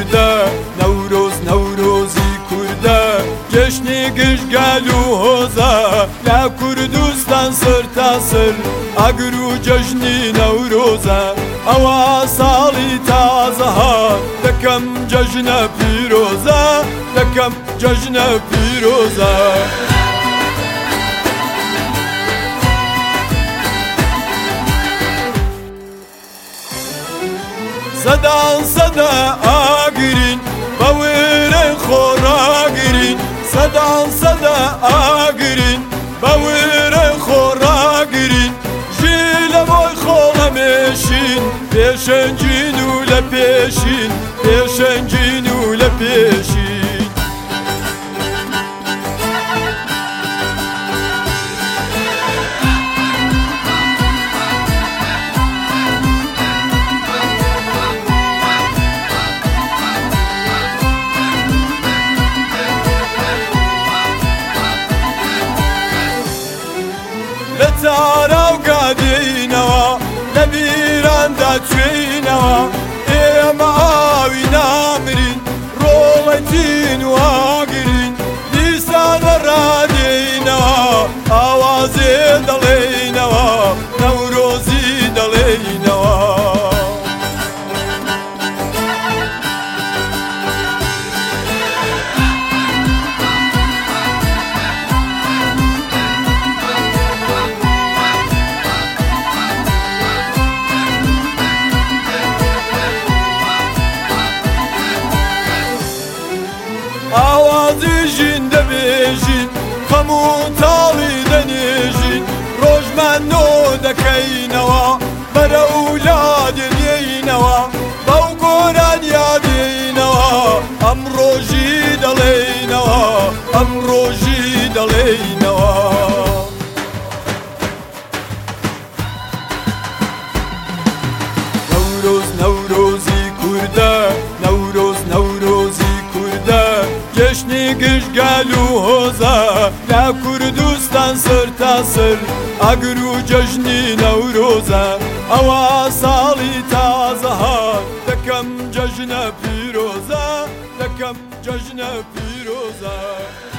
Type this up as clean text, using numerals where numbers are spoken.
kurda Newrozî kurda Ceşnê gişgel û hoza La Kurdistan sirta sir Agir û cejnî Newroza Ewa salî taze hat Dekem cejne pîroza Dekem cejne pîroza Sedan sede agirin Bawêrê xora girin Sedan sede agirin Bawêrê xora girin Jî levoy xwe meşin Pêşencîn û le pêşîn Pêşencîn û le pêşîn Taraw gadînewa Lebîran da çûynewa Ême awî namirin Roletîn û agirin Dîsan radînewa Awazê dalênewa Newrozî dalênewa Awazî jîn dibêjin Hemû talî denêjin Rojmeno dekeynewa Bere ewladê dêynewa Bew goran ya dêynewa Emro jî dalêynewa Emro jî dalêynewa Newrozî kurda Newrozî kurda Ceşnê gişgel û hoza La Kurdistan sirta sir Agir û cejnî Newroza Ewa salî taze hat Dekem cejne pîroza Dekem cejne pîroza